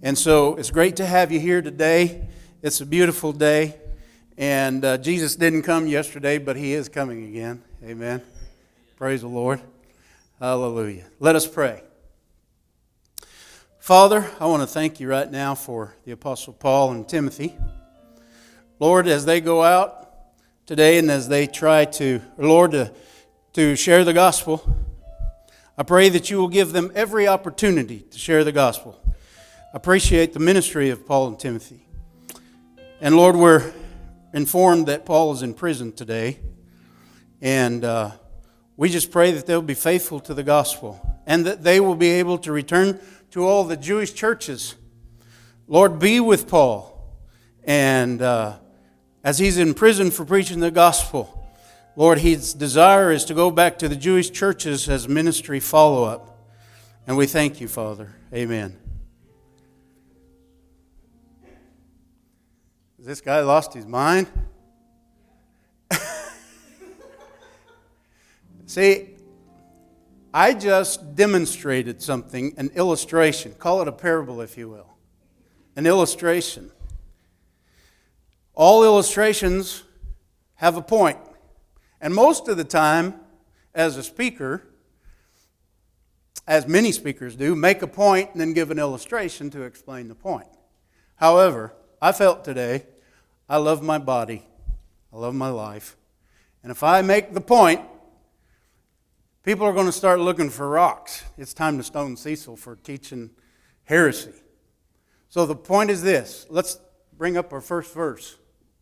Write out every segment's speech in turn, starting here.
And so it's great to have you here today. It's a beautiful day. And Jesus didn't come yesterday, but He is coming again. Amen. Praise the Lord. Hallelujah. Let us pray. Father, I want to thank you right now for the Apostle Paul and Timothy. Lord, as they go out today and as they try to, Lord, to share the gospel, I pray that you will give them every opportunity to share the gospel. I appreciate the ministry of Paul and Timothy. And Lord, we're informed that Paul is in prison today. And we just pray that they'll be faithful to the gospel and that they will be able to return to all the Jewish churches. Lord, be with Paul. And as he's in prison for preaching the gospel, Lord, his desire is to go back to the Jewish churches as ministry follow-up. And we thank you, Father. Amen. Has this guy lost his mind? See, I just demonstrated something, an illustration. Call it a parable, if you will. An illustration. All illustrations have a point. And most of the time, as a speaker, as many speakers do, make a point and then give an illustration to explain the point. However, I felt today, I love my body. I love my life. And if I make the point, people are going to start looking for rocks. It's time to stone Cecil for teaching heresy. So the point is this. Let's bring up our first verse.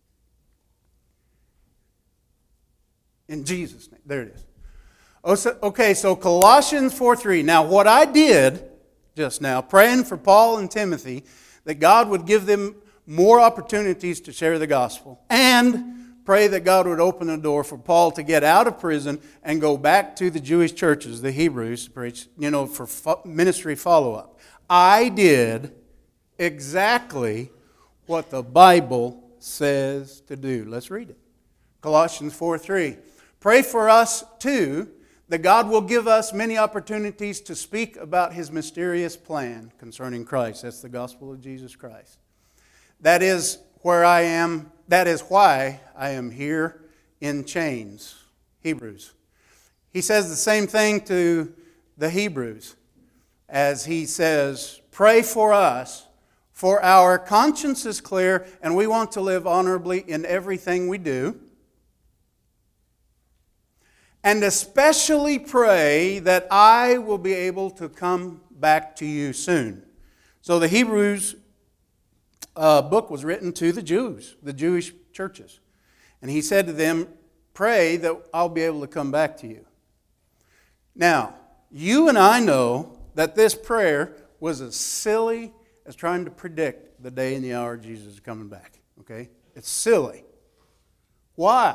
In Jesus' name. There it is. Okay, so Colossians 4:3. Now what I did just now, praying for Paul and Timothy, that God would give them more opportunities to share the gospel, and pray that God would open the door for Paul to get out of prison and go back to the Jewish churches, the Hebrews, to preach, for ministry follow-up. I did exactly what the Bible says to do. Let's read it. Colossians 4:3. Pray for us, too, that God will give us many opportunities to speak about His mysterious plan concerning Christ. That's the gospel of Jesus Christ. That is where I am. That is why I am here in chains. Hebrews. He says the same thing to the Hebrews as he says, pray for us, for our conscience is clear and we want to live honorably in everything we do. And especially pray that I will be able to come back to you soon. So the Hebrews book was written to the Jews, the Jewish churches. And he said to them, pray that I'll be able to come back to you. Now, you and I know that this prayer was as silly as trying to predict the day and the hour Jesus is coming back. Okay? It's silly. Why?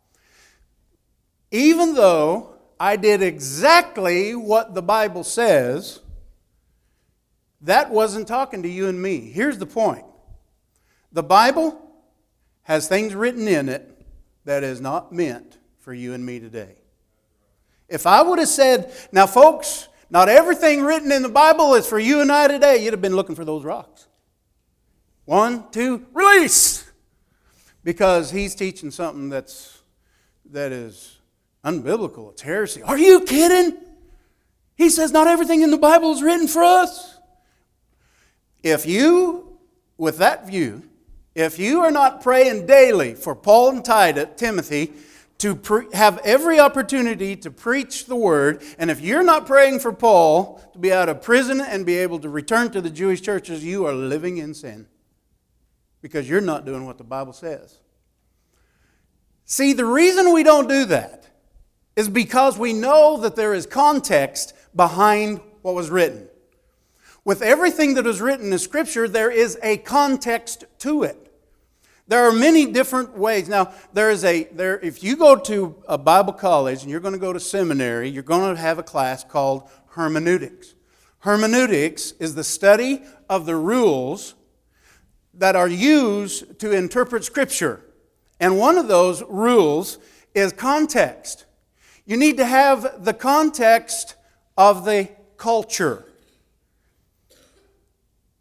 Even though I did exactly what the Bible says, that wasn't talking to you and me. Here's the point. The Bible has things written in it that is not meant for you and me today. If I would have said, now folks, not everything written in the Bible is for you and I today, you'd have been looking for those rocks. 1, 2, release! Because he's teaching something that is unbiblical. It's heresy. Are you kidding? He says not everything in the Bible is written for us. If you, with that view, if you are not praying daily for Paul and Timothy to have every opportunity to preach the Word, and if you're not praying for Paul to be out of prison and be able to return to the Jewish churches, you are living in sin. Because you're not doing what the Bible says. See, the reason we don't do that is because we know that there is context behind what was written. With everything that is written in Scripture, there is a context to it. There are many different ways. Now, if you go to a Bible college and you're going to go to seminary, you're going to have a class called hermeneutics. Hermeneutics is the study of the rules that are used to interpret Scripture. And one of those rules is context. You need to have the context of the culture.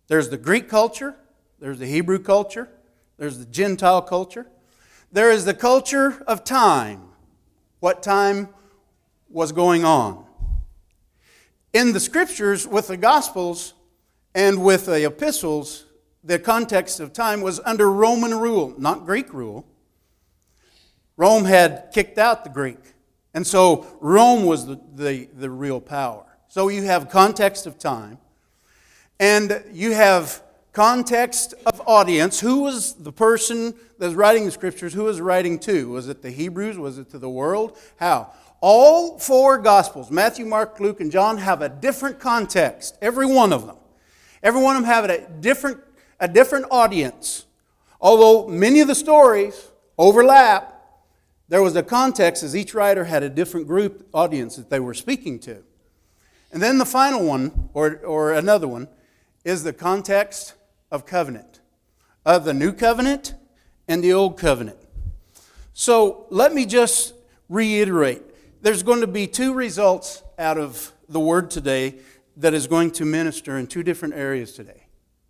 There's the Greek culture, there's the Hebrew culture, there's the Gentile culture. There is the culture of time, what time was going on. In the Scriptures, with the Gospels and with the epistles, the context of time was under Roman rule, not Greek rule. Rome had kicked out the Greek, and so Rome was the real power. So you have context of time, and you have context of audience. Who was the person that's writing the Scriptures? Who was writing to? Was it the Hebrews? Was it to the world? How? All four Gospels, Matthew, Mark, Luke, and John, have a different context. Every one of them. Every one of them have a different audience. Although many of the stories overlap, there was a context as each writer had a different group audience that they were speaking to. And then the final one, or another one, is the context of covenant, of the new covenant and the old covenant. So let me just reiterate. There's going to be two results out of the Word today that is going to minister in two different areas today.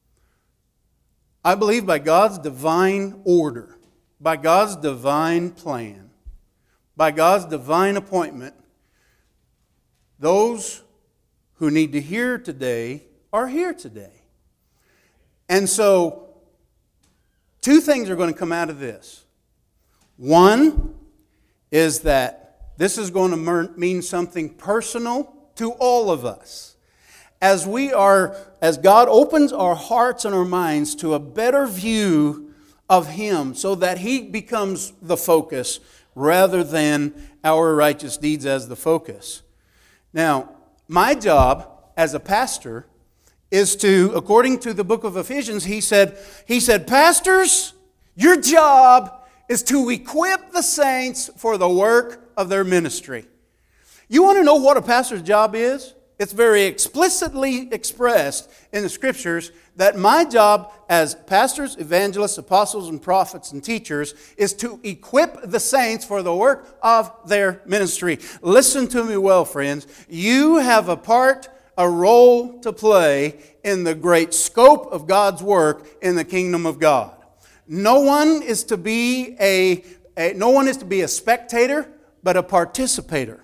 I believe by God's divine order, by God's divine plan, by God's divine appointment, those who need to hear today are here today. And so, two things are going to come out of this. One is that this is going to mean something personal to all of us. As God opens our hearts and our minds to a better view of Him so that He becomes the focus rather than our righteous deeds as the focus. Now, my job as a pastor is to, according to the book of Ephesians, he said, pastors, your job is to equip the saints for the work of their ministry. You want to know what a pastor's job is? It's very explicitly expressed in the Scriptures that my job as pastors, evangelists, apostles, and prophets and teachers is to equip the saints for the work of their ministry. Listen to me well, friends. You have a role to play in the great scope of God's work in the kingdom of God. No one is to be a spectator, but a participant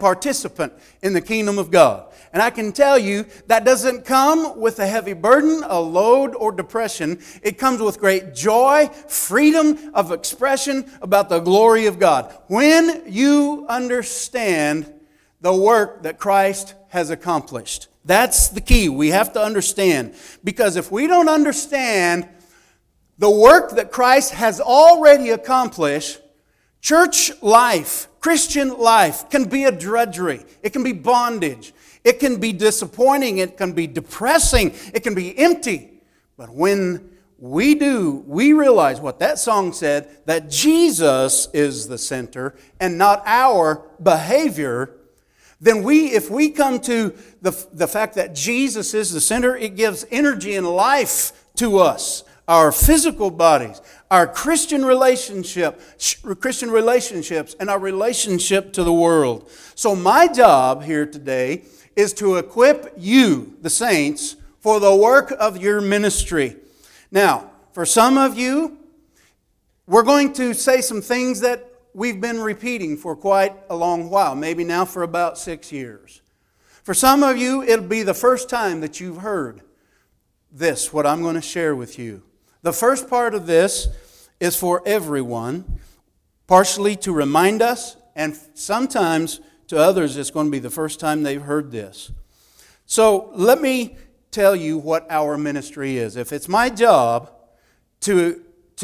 in the kingdom of God. And I can tell you that doesn't come with a heavy burden, a load, or depression. It comes with great joy, freedom of expression about the glory of God. When you understand the work that Christ has accomplished. That's the key. We have to understand. Because if we don't understand the work that Christ has already accomplished, church life, Christian life can be a drudgery. It can be bondage. It can be disappointing. It can be depressing. It can be empty. But when we realize what that song said, that Jesus is the center and not our behavior, then if we come to the fact that Jesus is the center, it gives energy and life to us, our physical bodies, our Christian relationships, and our relationship to the world. So my job here today is to equip you, the saints, for the work of your ministry. Now, for some of you, we're going to say some things that we've been repeating for quite a long while, maybe now for about 6 years. For some of you, it'll be the first time that you've heard this, what I'm going to share with you. The first part of this is for everyone, partially to remind us, and sometimes to others it's going to be the first time they've heard this. So let me tell you what our ministry is. If it's my job to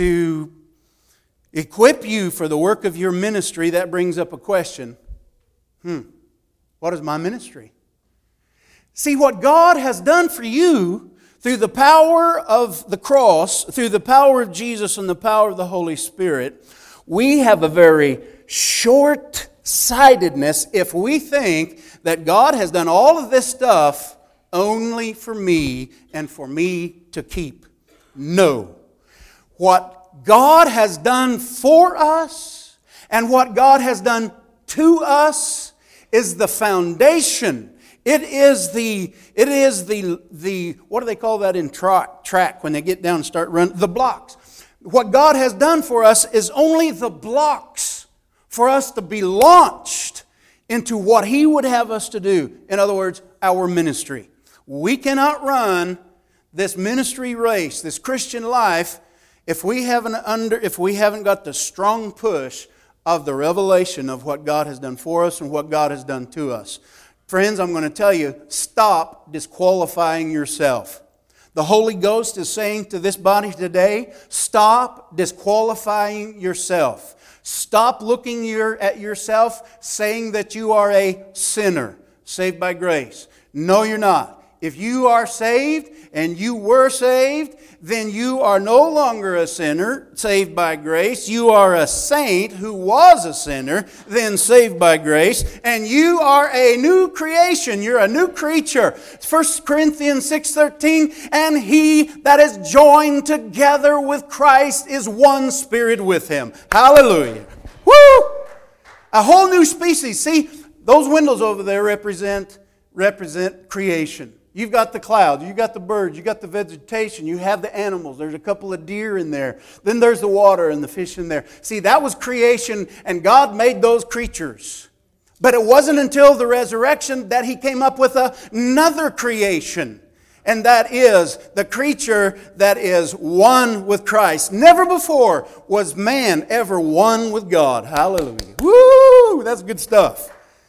equip you for the work of your ministry, that brings up a question. What is my ministry? See, what God has done for you through the power of the cross, through the power of Jesus and the power of the Holy Spirit, we have a very short-sightedness if we think that God has done all of this stuff only for me and for me to keep. No. What God has done for us and what God has done to us is the foundation, It is the what do they call that in track when they get down and start running? The blocks. What God has done for us is only the blocks for us to be launched into what He would have us to do. In other words, our ministry. We cannot run this ministry race, this Christian life, if we haven't got the strong push of the revelation of what God has done for us and what God has done to us. Friends, I'm going to tell you, stop disqualifying yourself. The Holy Ghost is saying to this body today, stop disqualifying yourself. Stop looking at yourself saying that you are a sinner, saved by grace. No, you're not. If you are saved and you were saved, then you are no longer a sinner, saved by grace. You are a saint who was a sinner, then saved by grace. And you are a new creation. You're a new creature. 1 Corinthians 6:13, and he that is joined together with Christ is one spirit with Him. Hallelujah. Woo! A whole new species. See, those windows over there represent creation. You've got the clouds, you've got the birds, you've got the vegetation, you have the animals. There's a couple of deer in there. Then there's the water and the fish in there. See, that was creation, and God made those creatures. But it wasn't until the resurrection that He came up with another creation. And that is the creature that is one with Christ. Never before was man ever one with God. Hallelujah. Woo! That's good stuff.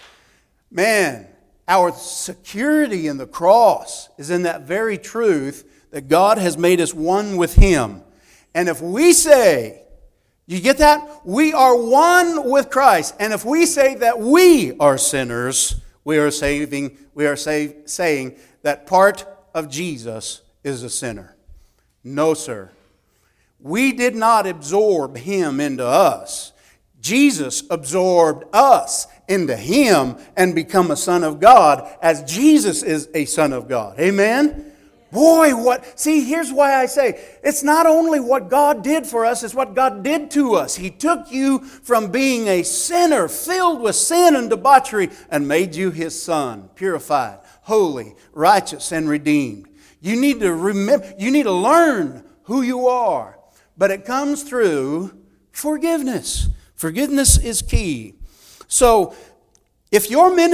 Man. Our security in the cross is in that very truth that God has made us one with Him. And if we say, you get that? We are one with Christ. And if we say that we are sinners, we are saying that part of Jesus is a sinner. No, sir. We did not absorb Him into us. Jesus absorbed us into Him and become a son of God as Jesus is a son of God. Amen? Boy, here's why I say, it's not only what God did for us, it's what God did to us. He took you from being a sinner filled with sin and debauchery and made you His son, purified, holy, righteous, and redeemed. You need to remember, you need to learn who you are. But it comes through forgiveness. Forgiveness is key. So, if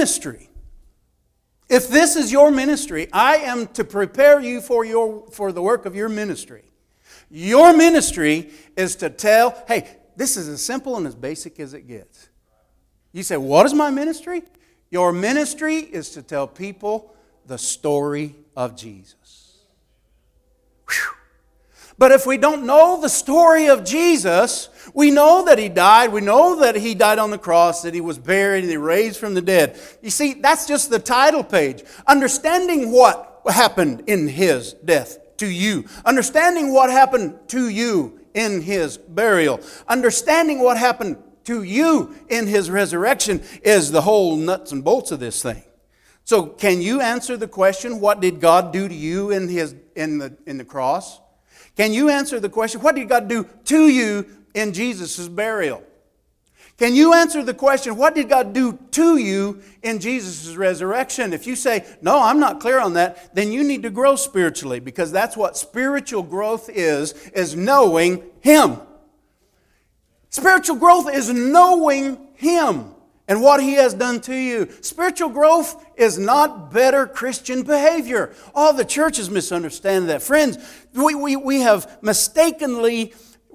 this is your ministry, I am to prepare you for the work of your ministry. Your ministry is to tell, hey, this is as simple and as basic as it gets. You say, what is my ministry? Your ministry is to tell people the story of Jesus. Whew. But if we don't know the story of Jesus, we know that He died, we know that He died on the cross, that He was buried, and He raised from the dead. You see, that's just the title page. Understanding what happened in His death to you. Understanding what happened to you in His burial. Understanding what happened to you in His resurrection is the whole nuts and bolts of this thing. So, can you answer the question, what did God do to you in the cross? Can you answer the question, what did God do to you in Jesus' burial? Can you answer the question, what did God do to you in Jesus' resurrection? If you say, no, I'm not clear on that, then you need to grow spiritually, because that's what spiritual growth is knowing Him. Spiritual growth is knowing Him and what He has done to you. Spiritual growth is not better Christian behavior. All the churches misunderstand that. Friends, we have mistakenly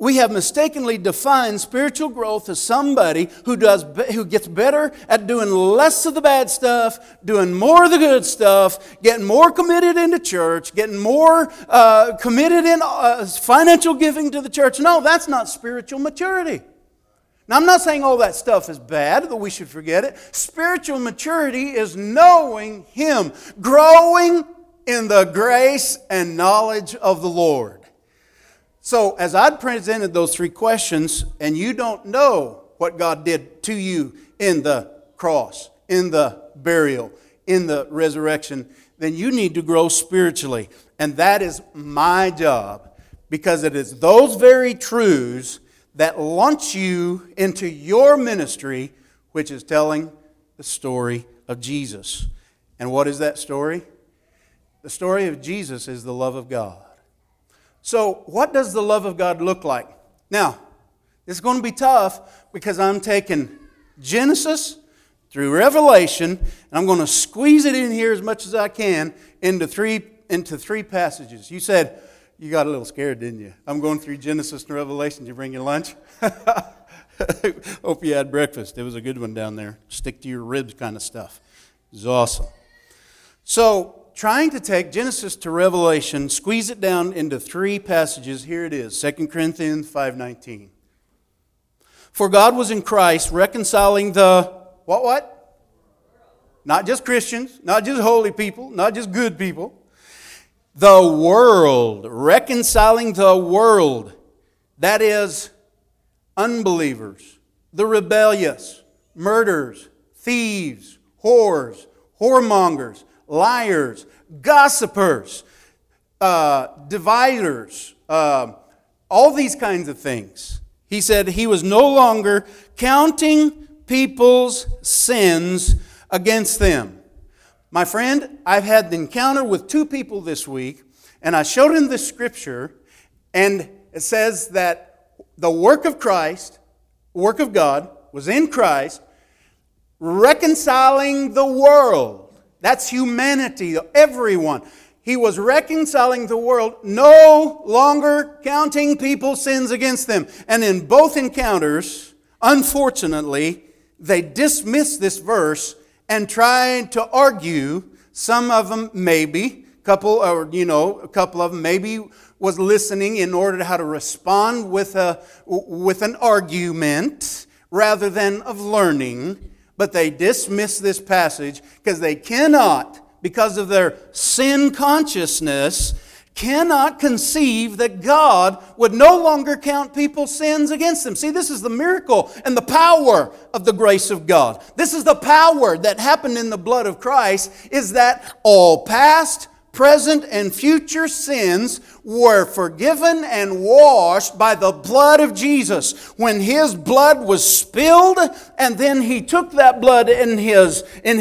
defined spiritual growth as somebody who gets better at doing less of the bad stuff, doing more of the good stuff, getting more committed into church, getting more committed in financial giving to the church. No, that's not spiritual maturity. Now, I'm not saying all that stuff is bad, that we should forget it. Spiritual maturity is knowing Him, growing in the grace and knowledge of the Lord. So, as I presented those three questions, and you don't know what God did to you in the cross, in the burial, in the resurrection, then you need to grow spiritually. And that is my job, because it is those very truths that launch you into your ministry, which is telling the story of Jesus. And what is that story? The story of Jesus is the love of God. So, what does the love of God look like? Now, this is going to be tough because I'm taking Genesis through Revelation, and I'm going to squeeze it in here as much as I can into three passages. You said, you got a little scared, didn't you? I'm going through Genesis and Revelation. Did you bring your lunch? Hope you had breakfast. It was a good one down there. Stick to your ribs kind of stuff. It was awesome. So, trying to take Genesis to Revelation, squeeze it down into three passages. Here it is, 2 Corinthians 5:19. For God was in Christ reconciling the, what? Not just Christians, not just holy people, not just good people. The world, reconciling the world. That is, unbelievers, the rebellious, murderers, thieves, whores, whoremongers, liars, gossipers, dividers, all these kinds of things. He said he was no longer counting people's sins against them. My friend, I've had the encounter with two people this week, and I showed him the scripture, and it says that the work of Christ, work of God, was in Christ, reconciling the world. That's humanity, everyone. He was reconciling the world, no longer counting people's sins against them. And in both encounters, unfortunately, they dismissed this verse and tried to argue. Some of them maybe, a couple of them maybe was listening in order to how to respond with an argument rather than of learning. But they dismiss this passage because they cannot, because of their sin consciousness, cannot conceive that God would no longer count people's sins against them. See, this is the miracle and the power of the grace of God. This is the power that happened in the blood of Christ, is that all past, present, and future sins were forgiven and washed by the blood of Jesus. When His blood was spilled, and then He took that blood in His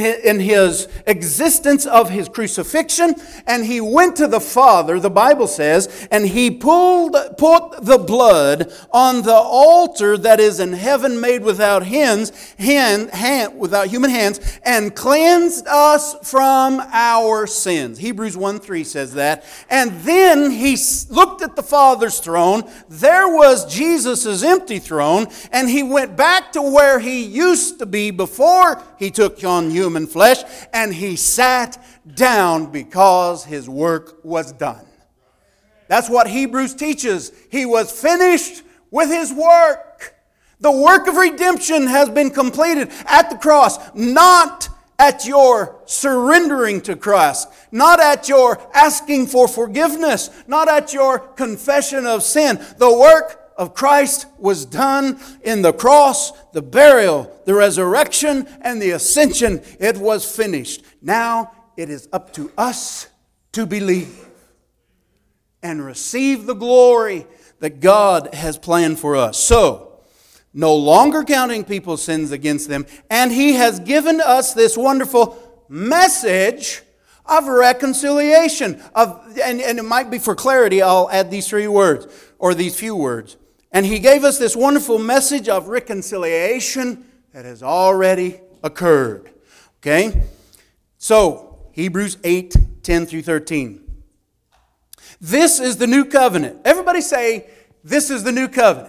existence of His crucifixion, and He went to the Father, the Bible says, and He put the blood on the altar that is in heaven, made without without human hands, and cleansed us from our sins. Hebrews 1:3 says that. And then He looked at the Father's throne. There was Jesus' empty throne, and He went back to where He used to be before He took on human flesh, and He sat down because His work was done. That's what Hebrews teaches. He was finished with His work. The work of redemption has been completed at the cross, not at your surrendering to Christ, not at your asking for forgiveness, not at your confession of sin. The work of Christ was done in the cross, the burial, the resurrection, and the ascension. It was finished. Now it is up to us to believe and receive the glory that God has planned for us. So, no longer counting people's sins against them. And He has given us this wonderful message of reconciliation. And it might be for clarity, I'll add these three words, or these few words. And He gave us this wonderful message of reconciliation that has already occurred. Okay? So, Hebrews 8:10 through 13. This is the new covenant. Everybody say, this is the new covenant.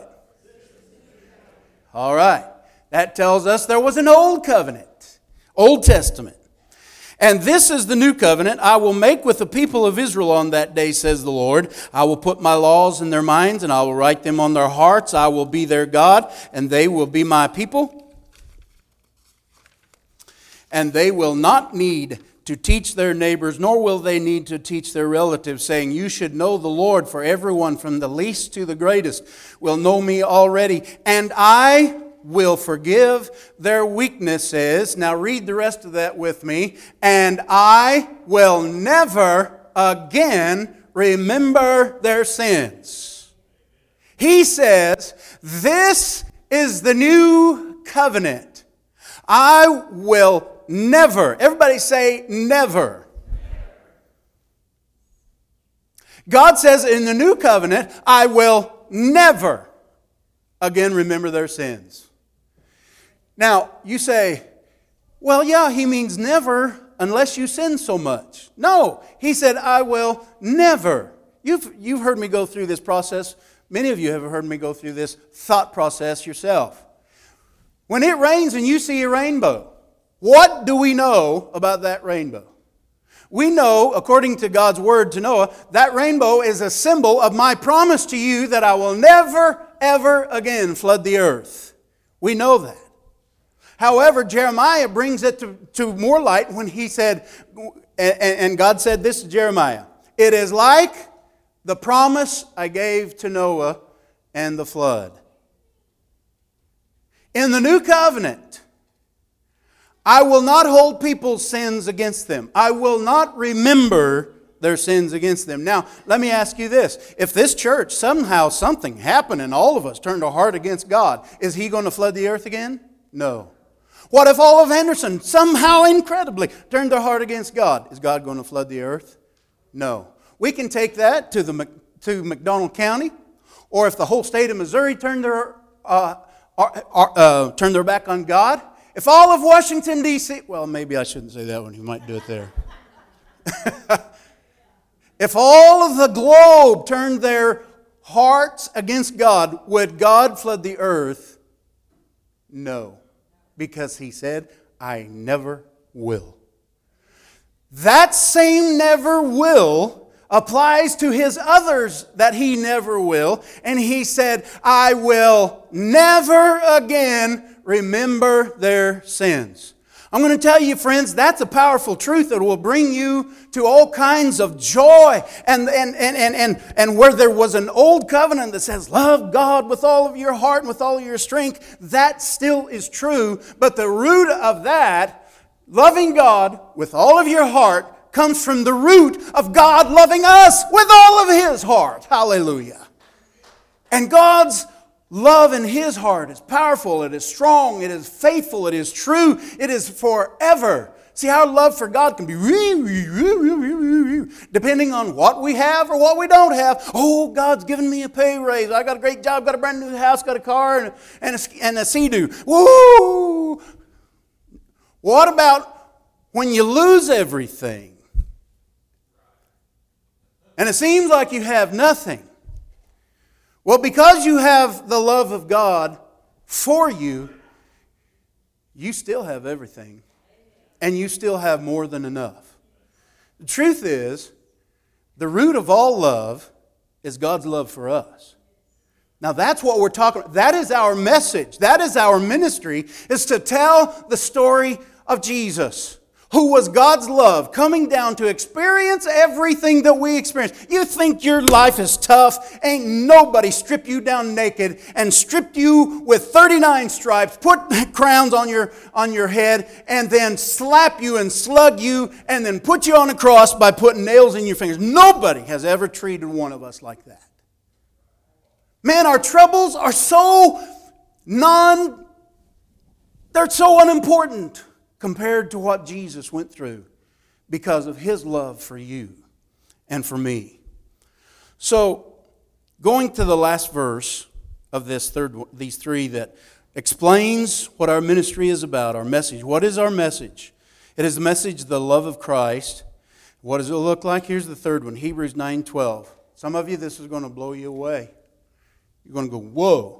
All right. That tells us there was an old covenant, Old Testament. And this is the new covenant I will make with the people of Israel on that day, says the Lord. I will put my laws in their minds, and I will write them on their hearts. I will be their God, and they will be my people. And they will not need to teach their neighbors, nor will they need to teach their relatives, saying, you should know the Lord, for everyone from the least to the greatest will know me already. And I will forgive their weaknesses. Now read the rest of that with me. And I will never again remember their sins. He says, this is the new covenant. I will never. Everybody say never. God says in the new covenant, I will never again remember their sins. Now, you say, well, yeah, he means never unless you sin so much. No, he said, I will never. You've heard me go through this process. Many of you have heard me go through this thought process yourself. When it rains and you see a rainbow, what do we know about that rainbow? We know, according to God's word to Noah, that rainbow is a symbol of my promise to you that I will never, ever again flood the earth. We know that. However, Jeremiah brings it to more light when he said, and God said this to Jeremiah, it is like the promise I gave to Noah and the flood. In the new covenant, I will not hold people's sins against them. I will not remember their sins against them. Now, let me ask you this. If this church, somehow something happened and all of us turned our heart against God, is He going to flood the earth again? No. What if all of Henderson somehow incredibly turned their heart against God? Is God going to flood the earth? No. We can take that to McDonald County, or if the whole state of Missouri turned their back on God. If all of Washington, D.C., well, maybe I shouldn't say that one. You might do it there. If all of the globe turned their hearts against God, would God flood the earth? No. Because He said, I never will. That same never will applies to His others that He never will. And He said, I will never again remember their sins. I'm going to tell you, friends, that's a powerful truth that will bring you to all kinds of joy. And where there was an old covenant that says, love God with all of your heart and with all of your strength, that still is true. But the root of that, loving God with all of your heart, comes from the root of God loving us with all of His heart. Hallelujah. And God's love in His heart is powerful, it is strong, it is faithful, it is true, it is forever. See, our love for God can be depending on what we have or what we don't have. Oh, God's given me a pay raise. I got a great job, got a brand new house, got a car and a Sea-Doo. Woo! What about when you lose everything? And it seems like you have nothing. Well, because you have the love of God for you, you still have everything. And you still have more than enough. The truth is, the root of all love is God's love for us. Now that's what we're talking about. That is our message. That is our ministry, is to tell the story of Jesus, who was God's love, coming down to experience everything that we experience. You think your life is tough? Ain't nobody stripped you down naked and stripped you with 39 stripes, put crowns on your head, and then slap you and slug you, and then put you on a cross by putting nails in your fingers. Nobody has ever treated one of us like that. Man, our troubles are they're so unimportant compared to what Jesus went through because of His love for you and for me. So, going to the last verse of these three that explains what our ministry is about, our message. What is our message? It is the message, the love of Christ. What does it look like? Here's the third one, Hebrews 9:12. Some of you, this is going to blow you away. You're going to go, whoa.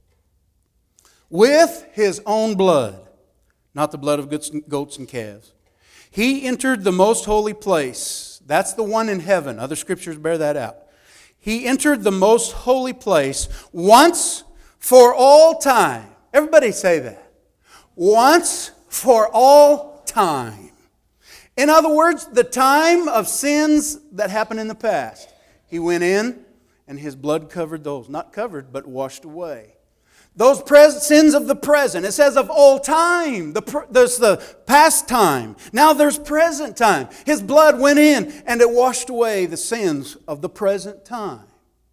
With His own blood, not the blood of goats and calves, He entered the most holy place. That's the one in heaven. Other scriptures bear that out. He entered the most holy place once for all time. Everybody say that. Once for all time. In other words, the time of sins that happened in the past. He went in and His blood covered those. Not covered, but washed away. Those sins of the present. It says of all time. There's the past time. Now there's present time. His blood went in and it washed away the sins of the present time.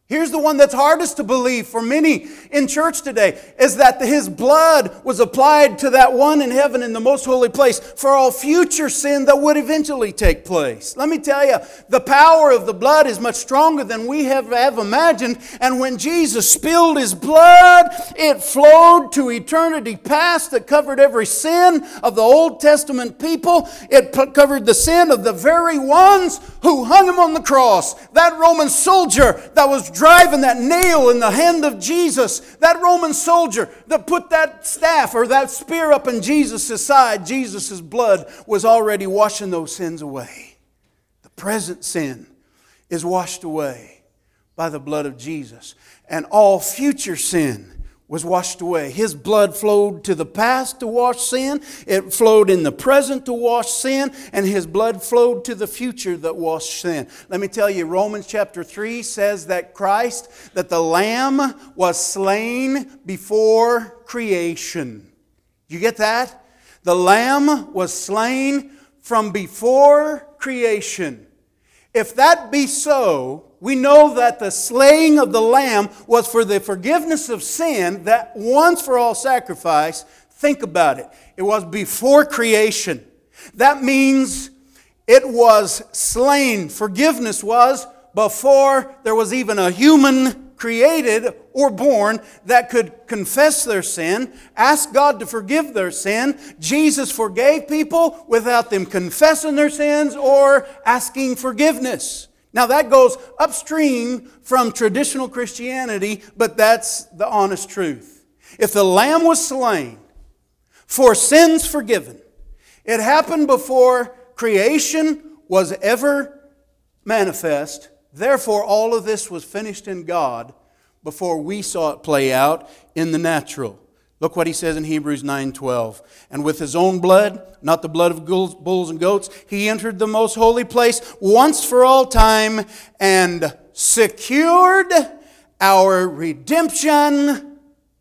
Here's the one that's hardest to believe for many in church today, is that His blood was applied to that one in heaven in the most holy place for all future sin that would eventually take place. Let me tell you, the power of the blood is much stronger than we have imagined. And when Jesus spilled His blood, it flowed to eternity past that covered every sin of the Old Testament people. It covered the sin of the very ones who hung Him on the cross. That Roman soldier that was driving that nail in the hand of Jesus, that Roman soldier that put that staff or that spear up in Jesus' side, Jesus' blood was already washing those sins away. The present sin is washed away by the blood of Jesus. And all future sin was washed away. His blood flowed to the past to wash sin. It flowed in the present to wash sin. And His blood flowed to the future that washed sin. Let me tell you, Romans chapter 3 says that Christ, that the Lamb was slain before creation. You get that? The Lamb was slain from before creation. If that be so, we know that the slaying of the Lamb was for the forgiveness of sin, that once for all sacrifice. Think about it. It was before creation. That means it was slain. Forgiveness was before there was even a human created or born that could confess their sin, ask God to forgive their sin. Jesus forgave people without them confessing their sins or asking forgiveness. Now that goes upstream from traditional Christianity, but that's the honest truth. If the Lamb was slain for sins forgiven, it happened before creation was ever manifest. Therefore, all of this was finished in God before we saw it play out in the natural. Look what he says in Hebrews 9:12. And with His own blood, not the blood of bulls and goats, He entered the most holy place once for all time and secured our redemption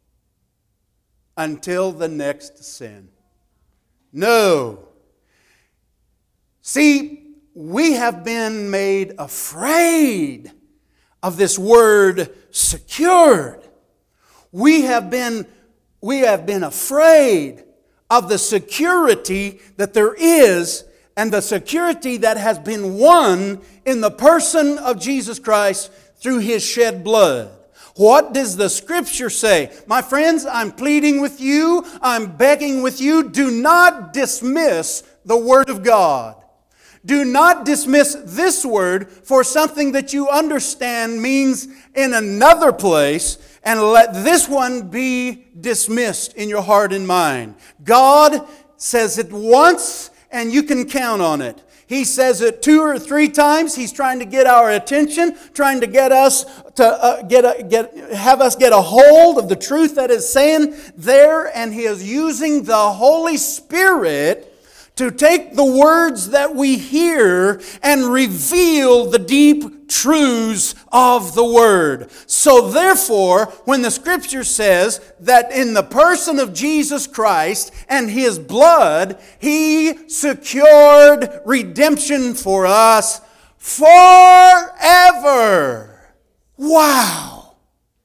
until the next sin. No. See, we have been made afraid of this word secured. We have been afraid of the security that there is and the security that has been won in the person of Jesus Christ through His shed blood. What does the Scripture say? My friends, I'm pleading with you, I'm begging with you, do not dismiss the Word of God. Do not dismiss this word for something that you understand means in another place, and let this one be dismissed in your heart and mind. God says it once, and you can count on it. He says it 2 or 3 times. He's trying to get our attention, trying to get us to have us get a hold of the truth that is saying there, and He is using the Holy Spirit to take the words that we hear and reveal the deep truths of the Word. So therefore, when the Scripture says that in the person of Jesus Christ and His blood, He secured redemption for us forever. Wow!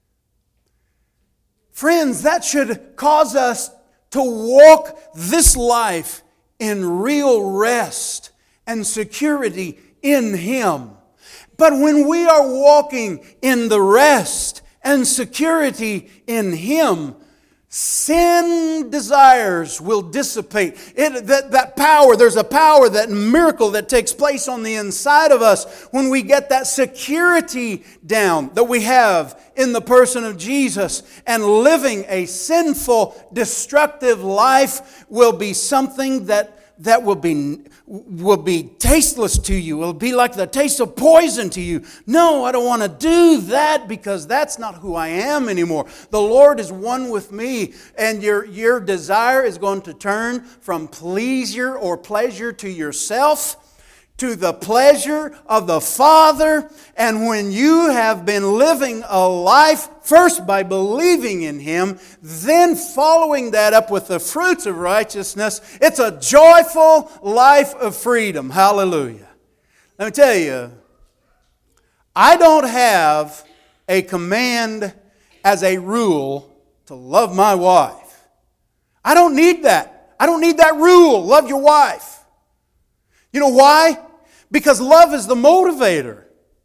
Friends, that should cause us to walk this life in real rest and security in Him. But when we are walking in the rest and security in Him, sin desires will dissipate. That power, there's a power, that miracle that takes place on the inside of us when we get that security down that we have in the person of Jesus. And living a sinful, destructive life will be something that will be tasteless to you. It will be like the taste of poison to you. No, I don't want to do that because that's not who I am anymore. The Lord is one with me, and your desire is going to turn from pleasure or pleasure to yourself to the pleasure of the Father. And when you have been living a life first by believing in Him, then following that up with the fruits of righteousness, it's a joyful life of freedom. Hallelujah. Let me tell you, I don't have a command as a rule to love my wife. I don't need that. I don't need that rule. Love your wife. You know why? Because love is the motivator.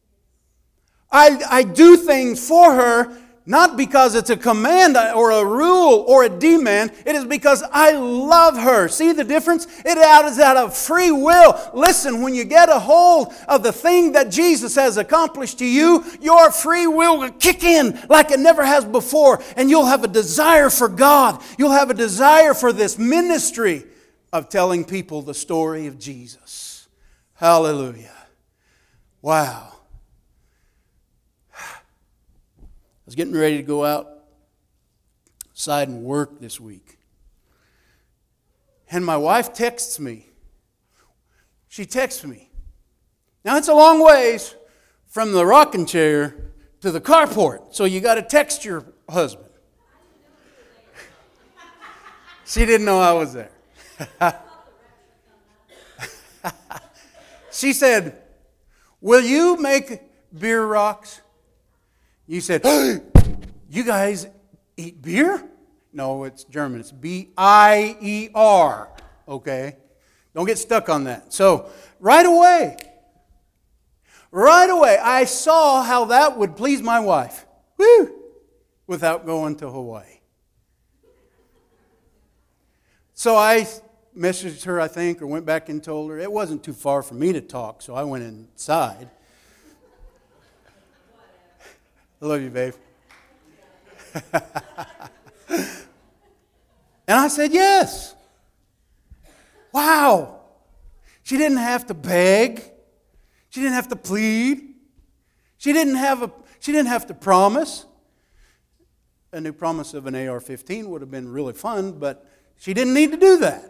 I do things for her not because it's a command or a rule or a demand. It is because I love her. See the difference? It is out of free will. Listen, when you get a hold of the thing that Jesus has accomplished to you, your free will will kick in like it never has before. And you'll have a desire for God. You'll have a desire for this ministry of telling people the story of Jesus. Hallelujah. Wow. I was getting ready to go outside and work this week. And my wife texts me. She texts me. Now it's a long ways from the rocking chair to the carport. So you got to text your husband. She didn't know I was there. She said, "Will you make beer rocks?" You said, "Hey, you guys eat beer?" No, it's German. It's B-I-E-R. Okay? Don't get stuck on that. So, right away, I saw how that would please my wife. Woo! Without going to Hawaii. So I messaged her, I think, or went back and told her. It wasn't too far for me to talk, so I went inside. I love you, babe. And I said, yes. Wow. She didn't have to beg. She didn't have to plead. She didn't have to promise. A new promise of an AR-15 would have been really fun, but she didn't need to do that.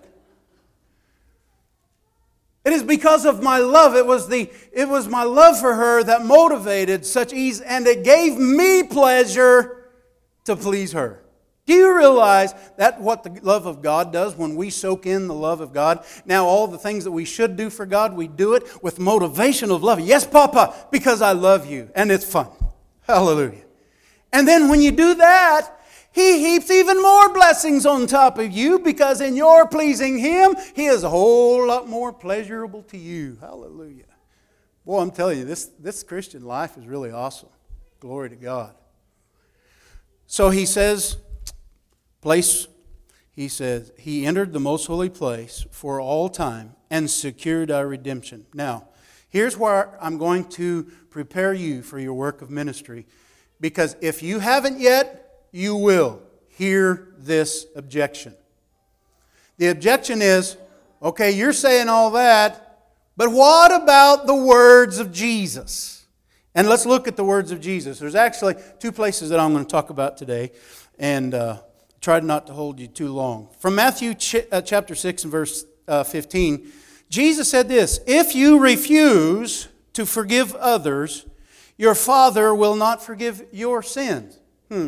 It is because of my love. It was my love for her that motivated such ease, and it gave me pleasure to please her. Do you realize that what the love of God does when we soak in the love of God? Now all the things that we should do for God, we do it with motivation of love. Yes, Papa, because I love you, and it's fun. Hallelujah. And then when you do that, He heaps even more blessings on top of you, because in your pleasing Him, He is a whole lot more pleasurable to you. Hallelujah. Boy, I'm telling you, this Christian life is really awesome. Glory to God. So he says, He entered the most holy place for all time and secured our redemption. Now, here's where I'm going to prepare you for your work of ministry, because if you haven't yet, you will hear this objection. The objection is, okay, you're saying all that, but what about the words of Jesus? And let's look at the words of Jesus. There's actually two places that I'm going to talk about today, and try not to hold you too long. From Matthew chapter 6 and verse 15, Jesus said this, "If you refuse to forgive others, your Father will not forgive your sins."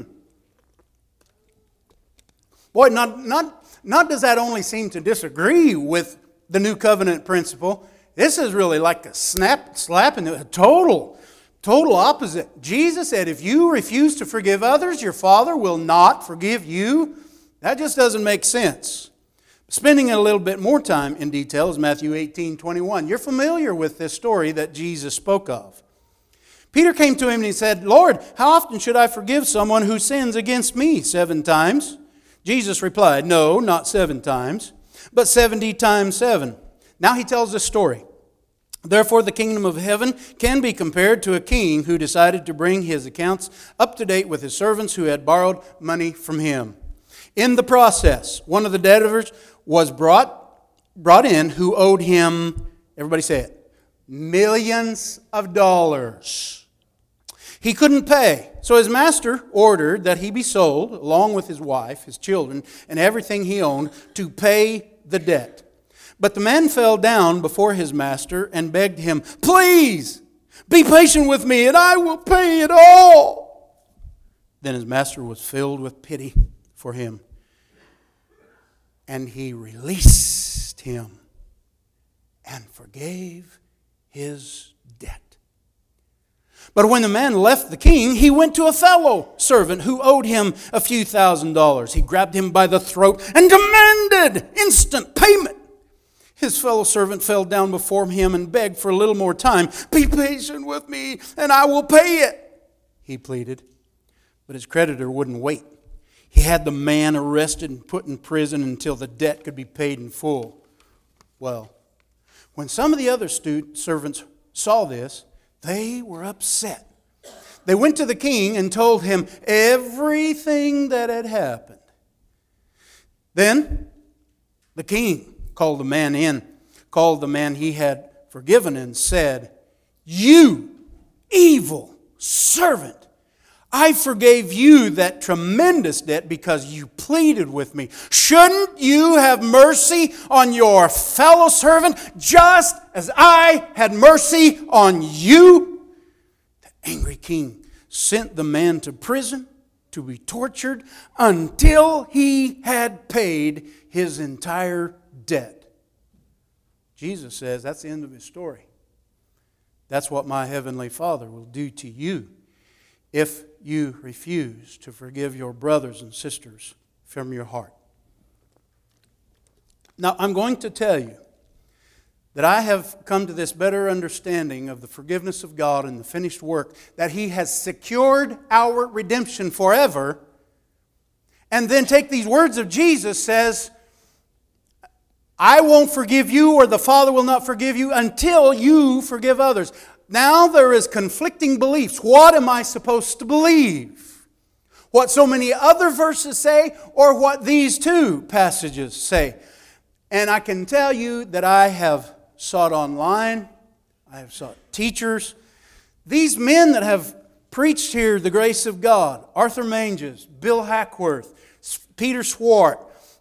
Boy, not does that only seem to disagree with the new covenant principle. This is really like a slap in the total opposite. Jesus said, if you refuse to forgive others, your Father will not forgive you. That just doesn't make sense. Spending a little bit more time in detail is Matthew 18:21. You're familiar with this story that Jesus spoke of. Peter came to him and he said, "Lord, how often should I forgive someone who sins against me? 7 times?" Jesus replied, "No, not 7 times, but 70 times 7. Now he tells this story. "Therefore the kingdom of heaven can be compared to a king who decided to bring his accounts up to date with his servants who had borrowed money from him. In the process, one of the debtors was brought in who owed him," everybody say it, "millions of dollars. He couldn't pay. So his master ordered that he be sold, along with his wife, his children, and everything he owned, to pay the debt. But the man fell down before his master and begged him, 'Please, be patient with me, and I will pay it all.' Then his master was filled with pity for him, and he released him and forgave his debt. But when the man left the king, he went to a fellow servant who owed him a few $1,000s. He grabbed him by the throat and demanded instant payment. His fellow servant fell down before him and begged for a little more time. "Be patient with me and I will pay it," he pleaded. But his creditor wouldn't wait. He had the man arrested and put in prison until the debt could be paid in full. Well, when some of the other servants saw this, they were upset. They went to the king and told him everything that had happened. Then the king called the man he had forgiven and said, "You evil servant, I forgave you that tremendous debt because you pleaded with me. Shouldn't you have mercy on your fellow servant just as I had mercy on you?" The angry king sent the man to prison to be tortured until he had paid his entire debt. Jesus says that's the end of his story. That's what my heavenly Father will do to you if you refuse to forgive your brothers and sisters from your heart. Now, I'm going to tell you that I have come to this better understanding of the forgiveness of God and the finished work, that He has secured our redemption forever, and then take these words of Jesus says, "I won't forgive you, or the Father will not forgive you until you forgive others." Now there is conflicting beliefs. What am I supposed to believe? What so many other verses say, or what these two passages say? And I can tell you that I have sought online, I have sought teachers. These men that have preached here the grace of God, Arthur Manges, Bill Hackworth, Peter Swart,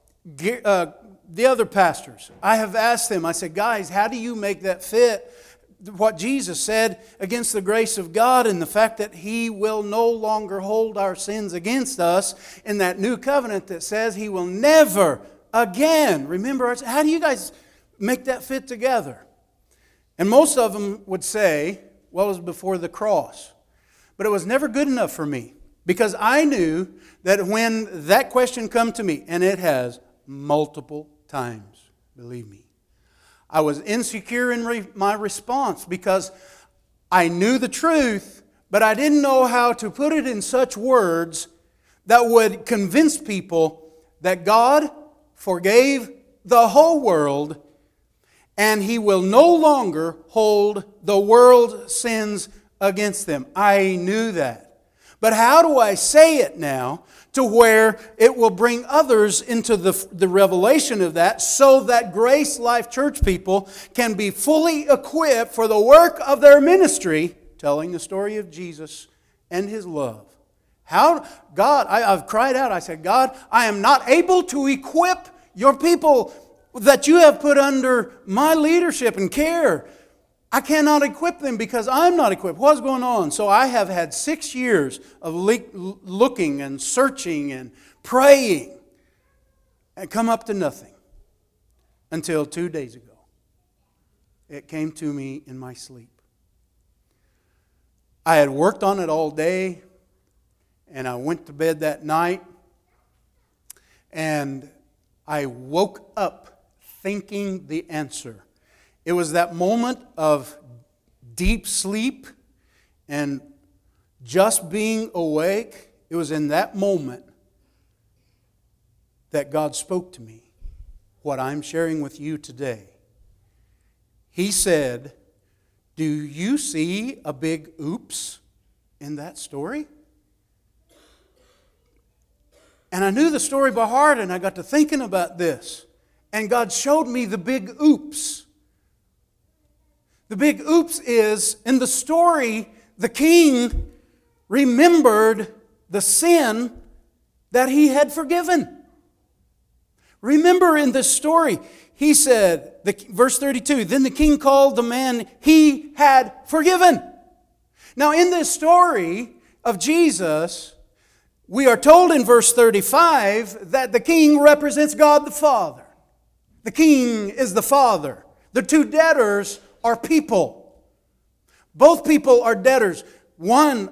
the other pastors, I have asked them, I said, "Guys, how do you make that fit what Jesus said against the grace of God and the fact that He will no longer hold our sins against us in that new covenant that says He will never again remember us? How do you guys make that fit together?" And most of them would say, well, it was before the cross. But it was never good enough for me, because I knew that when that question come to me, and it has multiple times, believe me, I was insecure in my response because I knew the truth, but I didn't know how to put it in such words that would convince people that God forgave the whole world and He will no longer hold the world's sins against them. I knew that. But how do I say it now to where it will bring others into the revelation of that, so that Grace Life Church people can be fully equipped for the work of their ministry, telling the story of Jesus and His love? God, I've cried out, I said, "God, I am not able to equip your people that you have put under my leadership and care. I cannot equip them because I'm not equipped. What's going on?" So I have had 6 years of looking and searching and praying and come up to nothing until 2 days ago. It came to me in my sleep. I had worked on it all day, and I went to bed that night, and I woke up thinking the answer. It was that moment of deep sleep and just being awake. It was in that moment that God spoke to me what I'm sharing with you today. He said, "Do you see a big oops in that story?" And I knew the story by heart, and I got to thinking about this. And God showed me the big oops. The big oops is, in the story, the king remembered the sin that he had forgiven. Remember in this story, he said, verse 32, "Then the king called the man he had forgiven." Now in this story of Jesus, we are told in verse 35 that the king represents God the Father. The king is the Father. The two debtors are people. Both people are debtors. one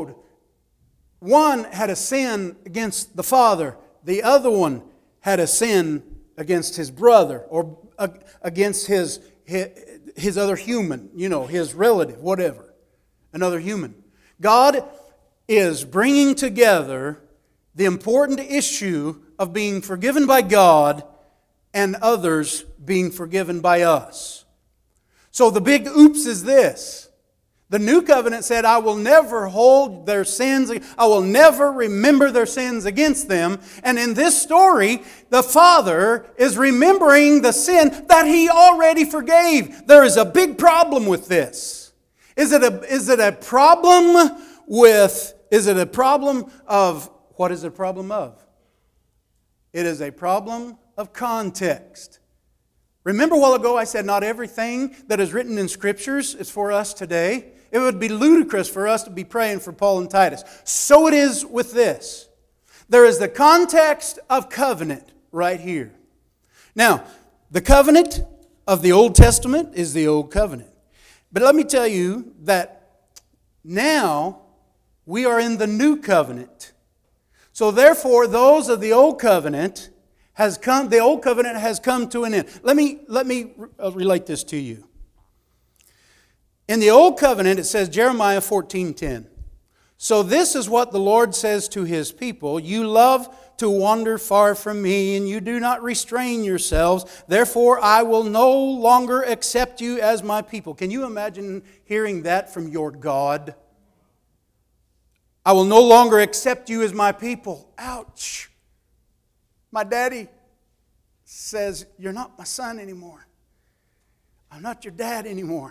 had a sin against the father. The other one had a sin against his brother or against his other human, his relative, whatever, another human. God is bringing together the important issue of being forgiven by God and others being forgiven by us. So the big oops is this. The new covenant said, I will never hold their sins, I will never remember their sins against them. And in this story, the Father is remembering the sin that He already forgave. There is a big problem with this. Is it a problem of, what is it a problem of? It is a problem of context. Remember a while ago I said not everything that is written in Scriptures is for us today. It would be ludicrous for us to be praying for Paul and Titus. So it is with this. There is the context of covenant right here. Now, the covenant of the Old Testament is the Old Covenant. But let me tell you that now we are in the New Covenant. So therefore, those of the Old Covenant the Old Covenant has come to an end. Let me relate this to you. In the Old Covenant, it says, Jeremiah 14:10. So this is what the Lord says to His people. You love to wander far from me, and you do not restrain yourselves. Therefore, I will no longer accept you as my people. Can you imagine hearing that from your God? I will no longer accept you as my people. Ouch. My daddy says, you're not my son anymore. I'm not your dad anymore.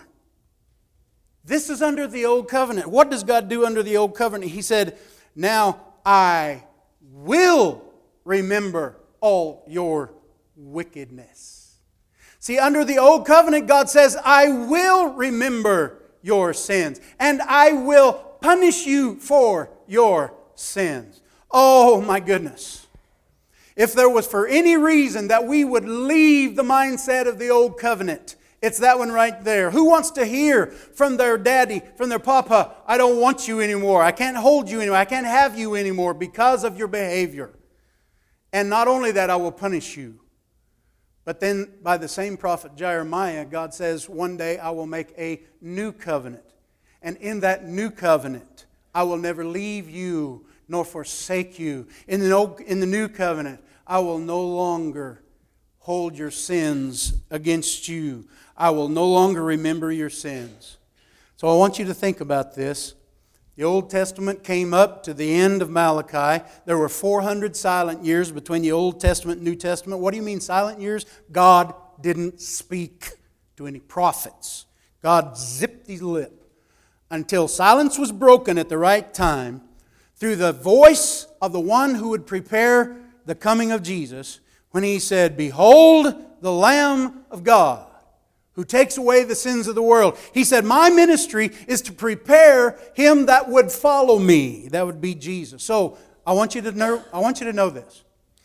This is under the Old Covenant. What does God do under the Old Covenant? He said, now I will remember all your wickedness. See, under the Old Covenant, God says, I will remember your sins, and I will punish you for your sins. Oh my goodness. If there was for any reason that we would leave the mindset of the Old Covenant, it's that one right there. Who wants to hear from their daddy, from their papa, I don't want you anymore. I can't hold you anymore. I can't have you anymore because of your behavior. And not only that, I will punish you. But then by the same prophet Jeremiah, God says, one day I will make a new covenant. And in that new covenant, I will never leave you nor forsake you. In the new covenant, I will no longer hold your sins against you. I will no longer remember your sins. So I want you to think about this. The Old Testament came up to the end of Malachi. There were 400 silent years between the Old Testament and New Testament. What do you mean silent years? God didn't speak to any prophets. God zipped his lip until silence was broken at the right time through the voice of the one who would prepare the coming of Jesus, when He said, behold the Lamb of God who takes away the sins of the world. He said, my ministry is to prepare Him that would follow me. That would be Jesus. So I want you to know this.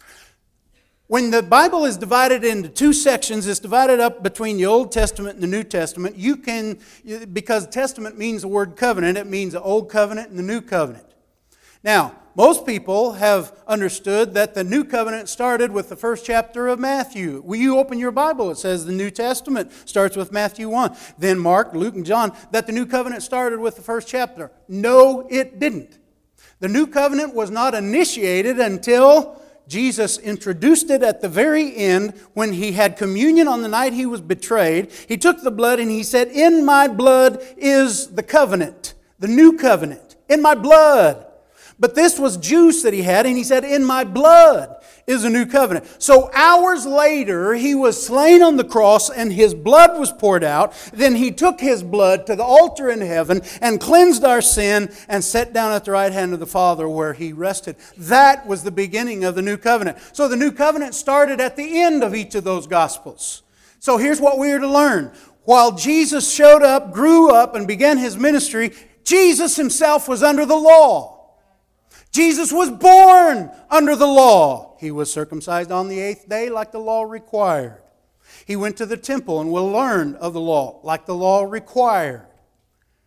When the Bible is divided into two sections, it's divided up between the Old Testament and the New Testament. Because Testament means the word covenant, it means the Old Covenant and the New Covenant. Now, most people have understood that the New Covenant started with the first chapter of Matthew. When you open your Bible, it says the New Testament starts with Matthew 1. Then Mark, Luke, and John, that the New Covenant started with the first chapter. No, it didn't. The New Covenant was not initiated until Jesus introduced it at the very end when He had communion on the night He was betrayed. He took the blood and He said, in my blood is the covenant, the new covenant, in my blood. But this was juice that He had, and He said, in my blood is a new covenant. So hours later, He was slain on the cross, and His blood was poured out. Then He took His blood to the altar in heaven and cleansed our sin and sat down at the right hand of the Father where He rested. That was the beginning of the new covenant. So the new covenant started at the end of each of those Gospels. So here's what we are to learn. While Jesus showed up, grew up, and began His ministry, Jesus Himself was under the law. Jesus was born under the law. He was circumcised on the 8th day like the law required. He went to the temple and will learn of the law like the law required.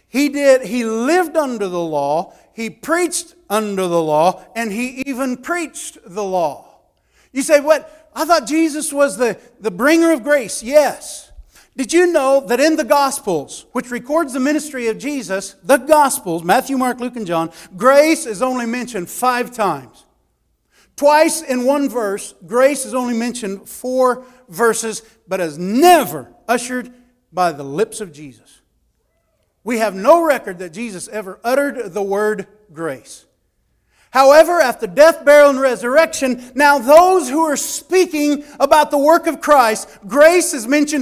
He lived under the law, He preached under the law, and He even preached the law. You say, what? I thought Jesus was the bringer of grace. Yes. Did you know that in the Gospels, which records the ministry of Jesus, the Gospels, Matthew, Mark, Luke, and John, grace is only mentioned 5 times. Twice in one verse, grace is only mentioned 4 verses, but is never ushered by the lips of Jesus. We have no record that Jesus ever uttered the word grace. However, after death, burial, and resurrection, now those who are speaking about the work of Christ, grace is mentioned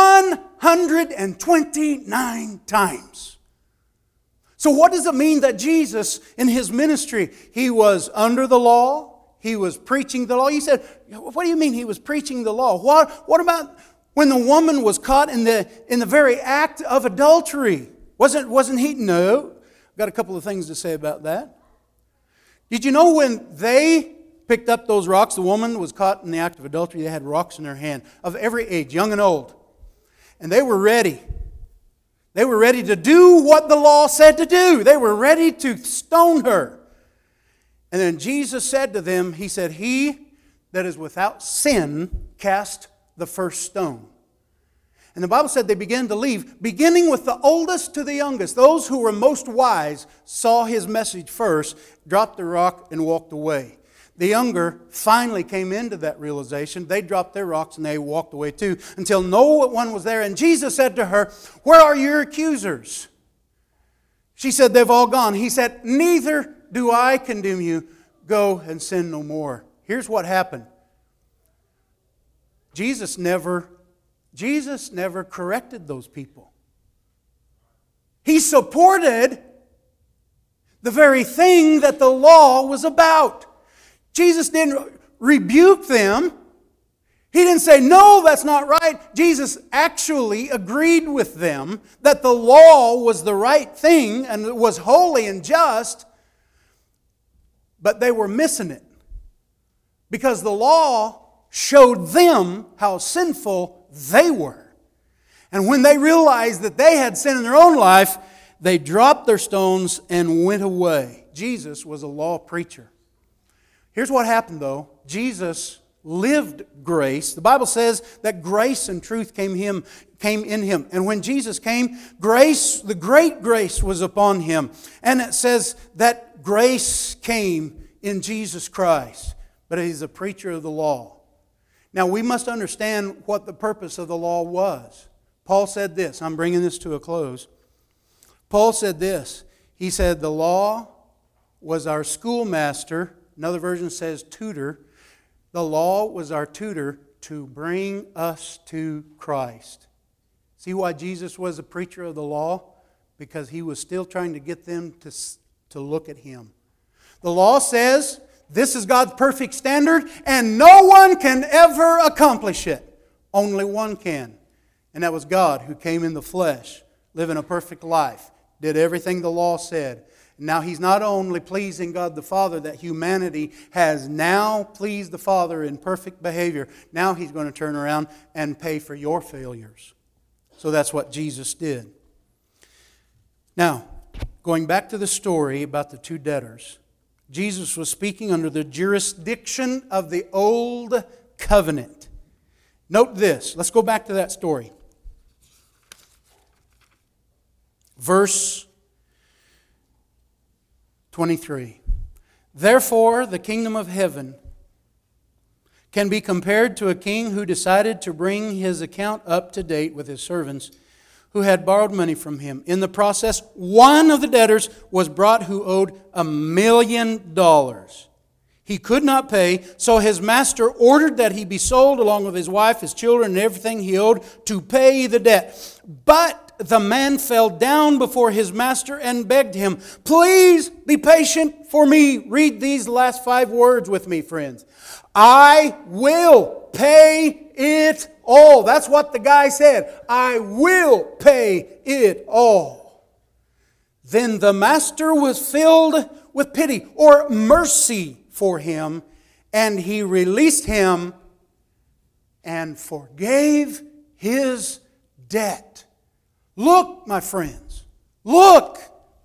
129 times. So what does it mean that Jesus, in His ministry, He was under the law? He was preaching the law? You said, what do you mean He was preaching the law? What about when the woman was caught in the very act of adultery? Wasn't he? No. I've got a couple of things to say about that. Did you know when they picked up those rocks, the woman was caught in the act of adultery, they had rocks in their hand of every age, young and old. And they were ready. They were ready to do what the law said to do. They were ready to stone her. And then Jesus said to them, He said, "He that is without sin cast the first stone." And the Bible said they began to leave, beginning with the oldest to the youngest. Those who were most wise saw His message first, dropped the rock, and walked away. The younger finally came into that realization. They dropped their rocks and they walked away too, until no one was there. And Jesus said to her, "Where are your accusers?" She said, "They've all gone." He said, "Neither do I condemn you. Go and sin no more." Here's what happened. Jesus never corrected those people. He supported the very thing that the law was about. Jesus didn't rebuke them. He didn't say, "No, that's not right." Jesus actually agreed with them that the law was the right thing and it was holy and just, but they were missing it. Because the law showed them how sinful they were. And when they realized that they had sin in their own life, they dropped their stones and went away. Jesus was a law preacher. Here's what happened though. Jesus lived grace. The Bible says that grace and truth came in Him. And when Jesus came, grace, the great grace was upon Him. And it says that grace came in Jesus Christ. But He's a preacher of the law. Now we must understand what the purpose of the law was. Paul said this. I'm bringing this to a close. Paul said this. He said the law was our schoolmaster. Another version says tutor. The law was our tutor to bring us to Christ. See why Jesus was a preacher of the law? Because He was still trying to get them to look at Him. The law says this is God's perfect standard and no one can ever accomplish it. Only one can. And that was God who came in the flesh, living a perfect life, did everything the law said. Now He's not only pleasing God the Father, that humanity has now pleased the Father in perfect behavior. Now He's going to turn around and pay for your failures. So that's what Jesus did. Now, going back to the story about the 2 debtors, Jesus was speaking under the jurisdiction of the old covenant. Note this. Let's go back to that story. Verse 23. Therefore, the kingdom of heaven can be compared to a king who decided to bring his account up to date with his servants who had borrowed money from him. In the process, one of the debtors was brought who owed $1 million. He could not pay, so his master ordered that he be sold along with his wife, his children, and everything he owed to pay the debt. But the man fell down before his master and begged him, "Please be patient for me." Read these last 5 words with me, friends. "I will pay it all." That's what the guy said. "I will pay it all." Then the master was filled with pity or mercy for him, and he released him and forgave his debt. Look, my friends, Look,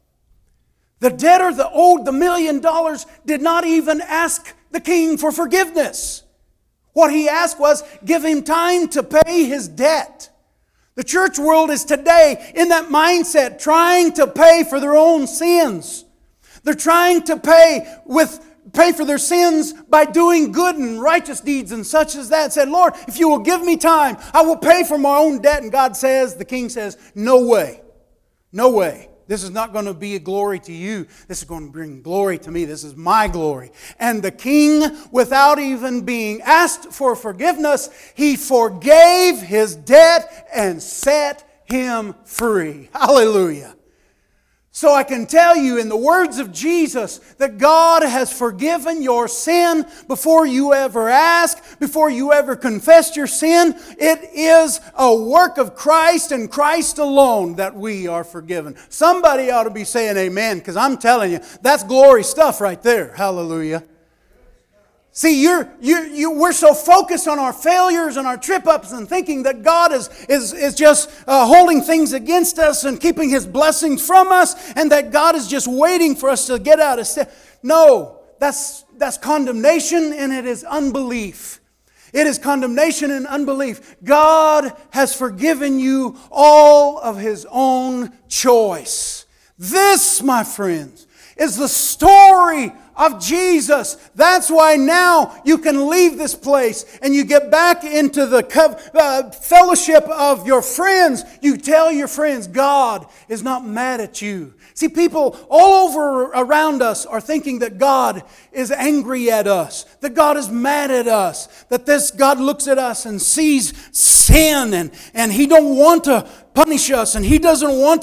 the debtor that owed the $1 million did not even ask the king for forgiveness. What he asked was, give him time to pay his debt. The church world is today in that mindset, trying to pay for their own sins. They're trying to pay for their sins by doing good and righteous deeds and such as that. Said, Lord, if you will give me time, I will pay for my own debt. And God says, the king says, no way. No way. This is not going to be a glory to you. This is going to bring glory to me. This is my glory. And the king, without even being asked for forgiveness, he forgave his debt and set him free. Hallelujah. So I can tell you in the words of Jesus that God has forgiven your sin before you ever ask, before you ever confess your sin. It is a work of Christ and Christ alone that we are forgiven. Somebody ought to be saying amen, because I'm telling you, that's glory stuff right there. Hallelujah. See, we're so focused on our failures and our trip-ups and thinking that God is just holding things against us and keeping His blessings from us, and that God is just waiting for us to get out of sin. No, that's condemnation, and it is unbelief. It is condemnation and unbelief. God has forgiven you all of His own choice. This, my friends, is the story of Jesus. That's why now you can leave this place and you get back into the fellowship of your friends. You tell your friends, God is not mad at you. See, people all over around us are thinking that God is angry at us, that God is mad at us, that this God looks at us and sees sin and He don't want to punish us and He doesn't want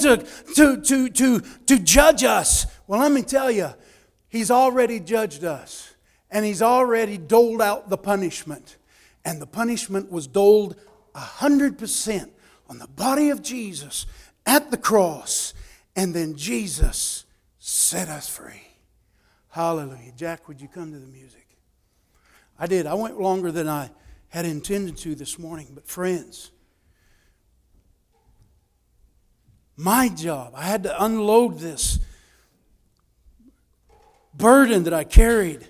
to judge us. Well, let me tell you, He's already judged us, and He's already doled out the punishment. And the punishment was doled 100% on the body of Jesus at the cross. And then Jesus set us free. Hallelujah. Jack, would you come to the music? I did. I went longer than I had intended to this morning. But friends, my job, I had to unload this burden that I carried.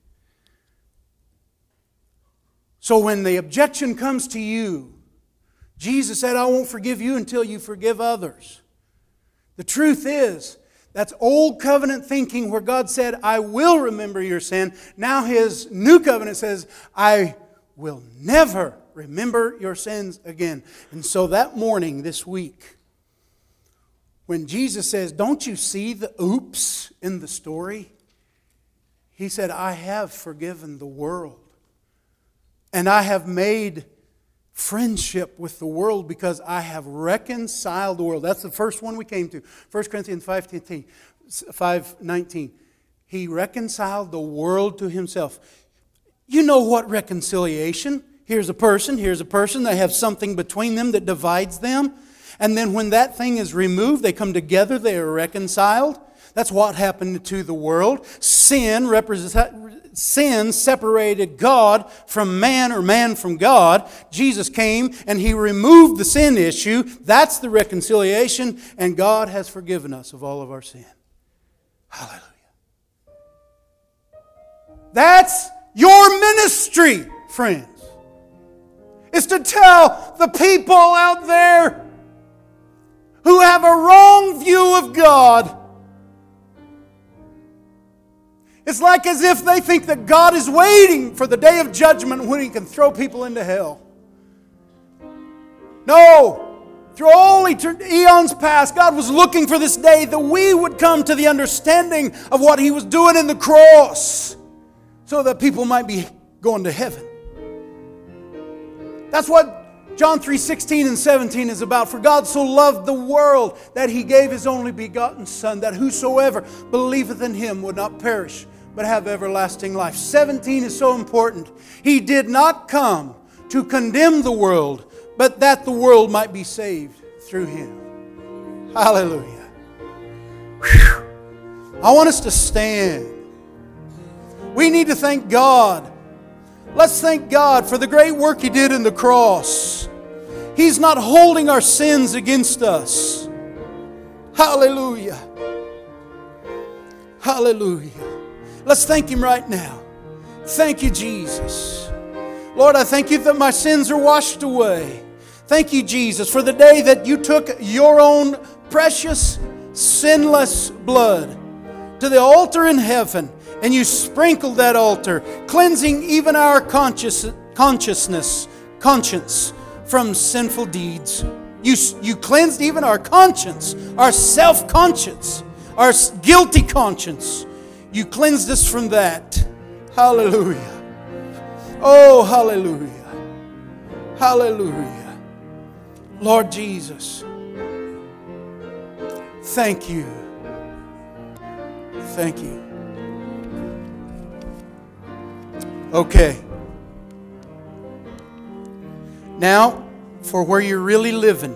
So when the objection comes to you, Jesus said, I won't forgive you until you forgive others. The truth is, that's old covenant thinking where God said, I will remember your sin. Now His new covenant says, I will never remember your sins again. And so that morning, this week, when Jesus says, don't you see the oops in the story? He said, I have forgiven the world. And I have made friendship with the world because I have reconciled the world. That's the first one we came to. 1 Corinthians 5:19. He reconciled the world to Himself. You know what reconciliation? Here's a person. They have something between them that divides them. And then when that thing is removed, they come together, they are reconciled. That's what happened to the world. Sin separated God from man, or man from God. Jesus came and He removed the sin issue. That's the reconciliation. And God has forgiven us of all of our sin. Hallelujah. That's your ministry, friends. It's to tell the people out there who have a wrong view of God. It's like as if they think that God is waiting for the day of judgment when He can throw people into hell. No! Through all eons past, God was looking for this day that we would come to the understanding of what He was doing in the cross so that people might be going to heaven. That's what John 3:16 and 17 is about. For God so loved the world that He gave His only begotten Son, that whosoever believeth in Him would not perish, but have everlasting life. 17 is so important. He did not come to condemn the world, but that the world might be saved through Him. Hallelujah. Whew. I want us to stand. We need to thank God. Let's thank God for the great work He did in the cross. He's not holding our sins against us. Hallelujah. Hallelujah. Let's thank Him right now. Thank you, Jesus. Lord, I thank You that my sins are washed away. Thank You, Jesus, for the day that You took Your own precious, sinless blood to the altar in heaven, and You sprinkled that altar, cleansing even our conscience from sinful deeds. You cleansed even our conscience, our self-conscience, our guilty conscience. You cleansed us from that. Hallelujah. Oh, hallelujah. Hallelujah. Lord Jesus, thank You. Thank You. Okay. Now, for where you're really living.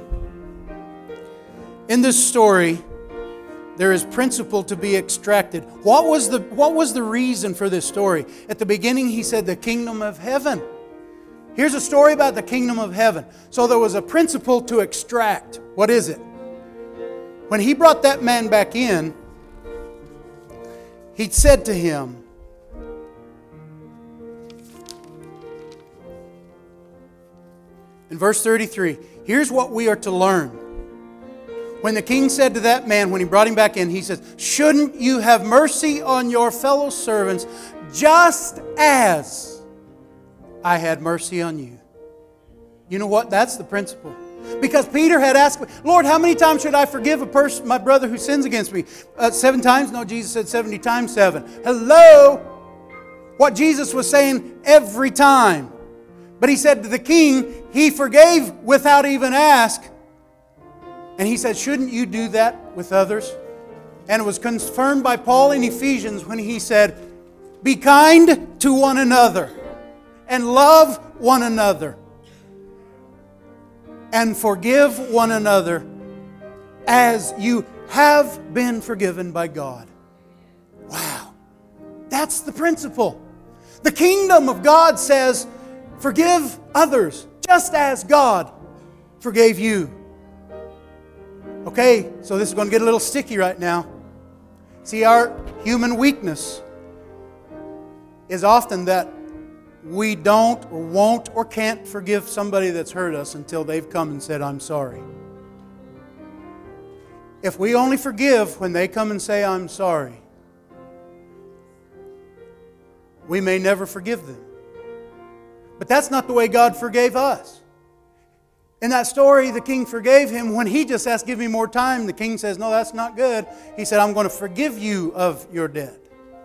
In this story, there is principle to be extracted. What was the reason for this story? At the beginning, He said the kingdom of heaven. Here's a story about the kingdom of heaven. So there was a principle to extract. What is it? When He brought that man back in, He said to him, in verse 33, here's what we are to learn. When the king said to that man, when he brought him back in, he says, shouldn't you have mercy on your fellow servants just as I had mercy on you? You know what? That's the principle. Because Peter had asked, Lord, how many times should I forgive a person, my brother who sins against me? 7 times? No, Jesus said 70 times 7. Hello? What Jesus was saying, every time. But He said to the king, He forgave without even ask. And He said, shouldn't you do that with others? And it was confirmed by Paul in Ephesians when he said, be kind to one another and love one another and forgive one another as you have been forgiven by God. Wow. That's the principle. The kingdom of God says, forgive others just as God forgave you. Okay, so this is going to get a little sticky right now. See, our human weakness is often that we don't or won't or can't forgive somebody that's hurt us until they've come and said, I'm sorry. If we only forgive when they come and say, I'm sorry, we may never forgive them. But that's not the way God forgave us. In that story, the king forgave him. When he just asked, give me more time, the king says, no, that's not good. He said, I'm going to forgive you of your debt.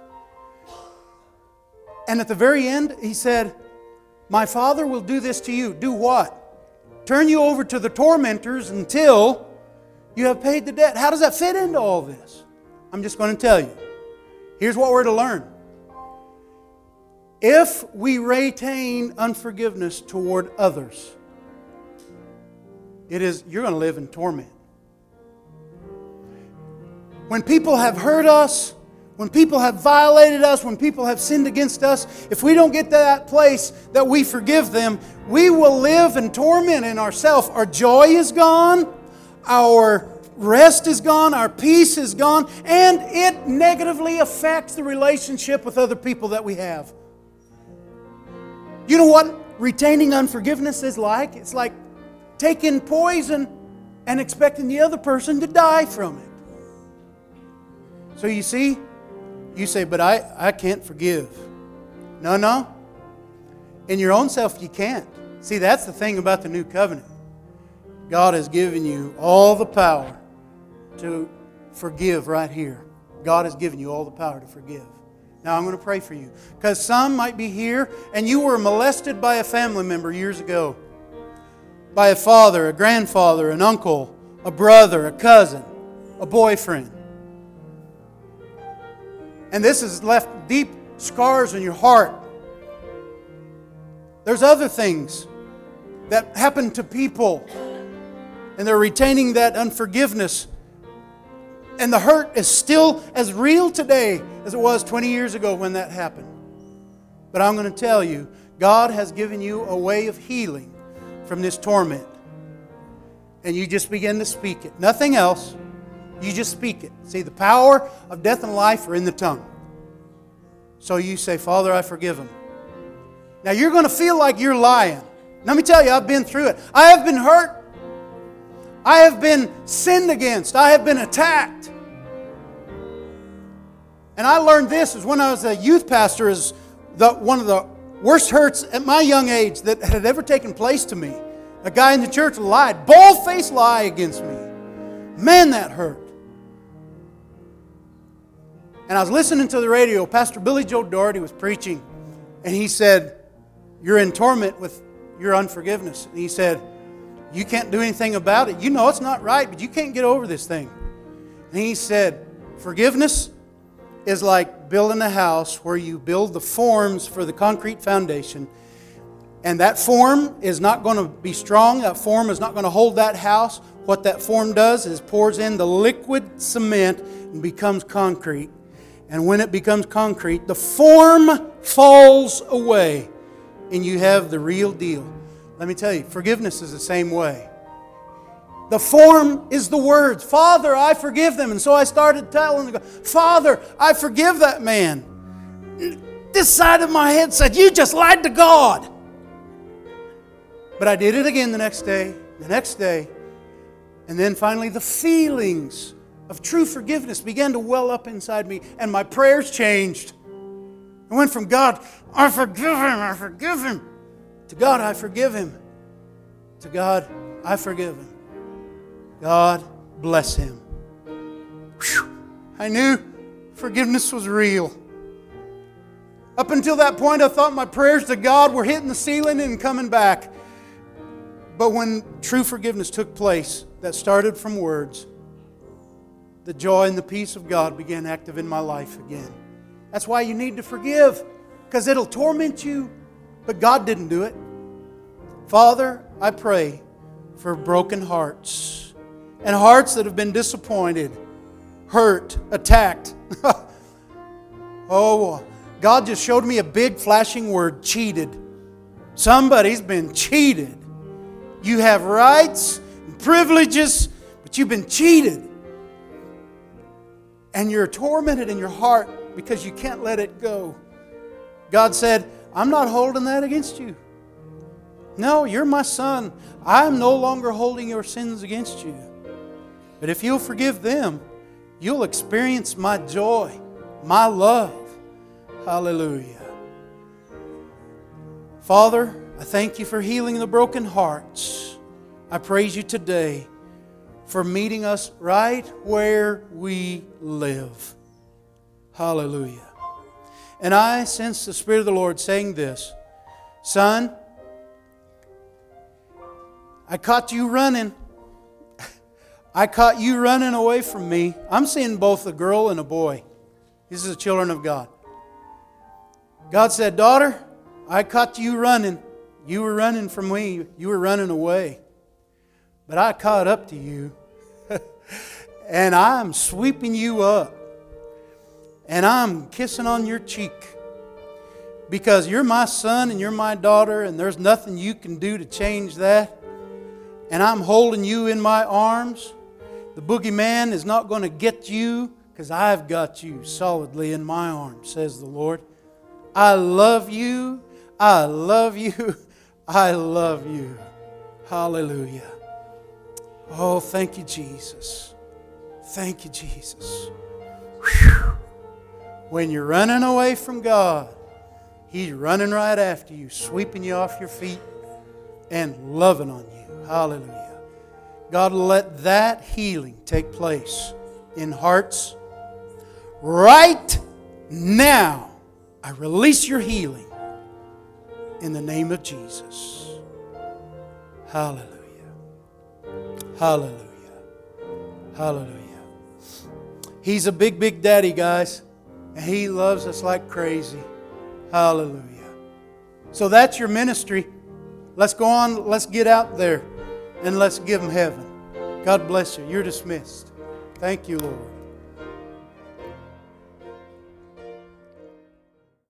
And at the very end, he said, my Father will do this to you. Do what? Turn you over to the tormentors until you have paid the debt. How does that fit into all this? I'm just going to tell you. Here's what we're to learn. If we retain unforgiveness toward others, you're going to live in torment. When people have hurt us, when people have violated us, when people have sinned against us, if we don't get to that place that we forgive them, we will live in torment in ourselves. Our joy is gone, our rest is gone, our peace is gone, and it negatively affects the relationship with other people that we have. You know what retaining unforgiveness is like? It's like taking poison and expecting the other person to die from it. So you see, you say, but I can't forgive. No. In your own self, you can't. See, that's the thing about the new covenant. God has given you all the power to forgive right here. God has given you all the power to forgive. Now I'm going to pray for you. Because some might be here and you were molested by a family member years ago. By a father, a grandfather, an uncle, a brother, a cousin, a boyfriend. And this has left deep scars in your heart. There's other things that happen to people, and they're retaining that unforgiveness. And the hurt is still as real today as it was 20 years ago when that happened. But I'm going to tell you, God has given you a way of healing from this torment. And you just begin to speak it. Nothing else. You just speak it. See, the power of death and life are in the tongue. So you say, Father, I forgive him. Now you're going to feel like you're lying. Let me tell you, I've been through it. I have been hurt. I have been sinned against. I have been attacked. And I learned this is when I was a youth pastor is one of the worst hurts at my young age that had ever taken place to me. A guy in the church lied, bold-faced lie against me. Man, that hurt. And I was listening to the radio. Pastor Billy Joe Doherty was preaching. And he said, you're in torment with your unforgiveness. And he said, you can't do anything about it. You know it's not right, but you can't get over this thing. And he said, forgiveness is like building a house where you build the forms for the concrete foundation. And that form is not going to be strong. That form is not going to hold that house. What that form does is pours in the liquid cement and becomes concrete. And when it becomes concrete, the form falls away and you have the real deal. Let me tell you, forgiveness is the same way. The form is the words. Father, I forgive them. And so I started telling them, Father, I forgive that man. This side of my head said, you just lied to God. But I did it again the next day. And then finally the feelings of true forgiveness began to well up inside me. And my prayers changed. I went from God, I forgive him, to God, I forgive him, to God, I forgive him. God bless him. Whew. I knew forgiveness was real. Up until that point, I thought my prayers to God were hitting the ceiling and coming back. But when true forgiveness took place, that started from words, the joy and the peace of God began active in my life again. That's why you need to forgive, because it'll torment you. But God didn't do it. Father, I pray for broken hearts and hearts that have been disappointed, hurt, attacked. Oh, God just showed me a big flashing word, cheated. Somebody's been cheated. You have rights and privileges, but you've been cheated. And you're tormented in your heart because you can't let it go. God said, I'm not holding that against you. No, you're my son. I'm no longer holding your sins against you. But if you'll forgive them, you'll experience my joy, my love. Hallelujah. Father, I thank you for healing the broken hearts. I praise you today for meeting us right where we live. Hallelujah. And I sense the Spirit of the Lord saying this, son, I caught you running. I caught you running away from me. I'm seeing both a girl and a boy. These are the children of God. God said, daughter, I caught you running. You were running from me. You were running away. But I caught up to you. And I'm sweeping you up. And I'm kissing on your cheek. Because you're my son and you're my daughter, and there's nothing you can do to change that. And I'm holding you in my arms. The boogeyman is not going to get you, because I've got you solidly in my arms, says the Lord. I love you. I love you. I love you. Hallelujah. Oh, thank you, Jesus. Thank you, Jesus. Whew. When you're running away from God, He's running right after you, sweeping you off your feet and loving on you. Hallelujah. God, let that healing take place in hearts right now. I release your healing in the name of Jesus. Hallelujah. Hallelujah. Hallelujah. He's a big, big daddy, guys. And He loves us like crazy. Hallelujah. So that's your ministry. Let's go on. Let's get out there and let's give Him heaven. God bless you. You're dismissed. Thank you, Lord.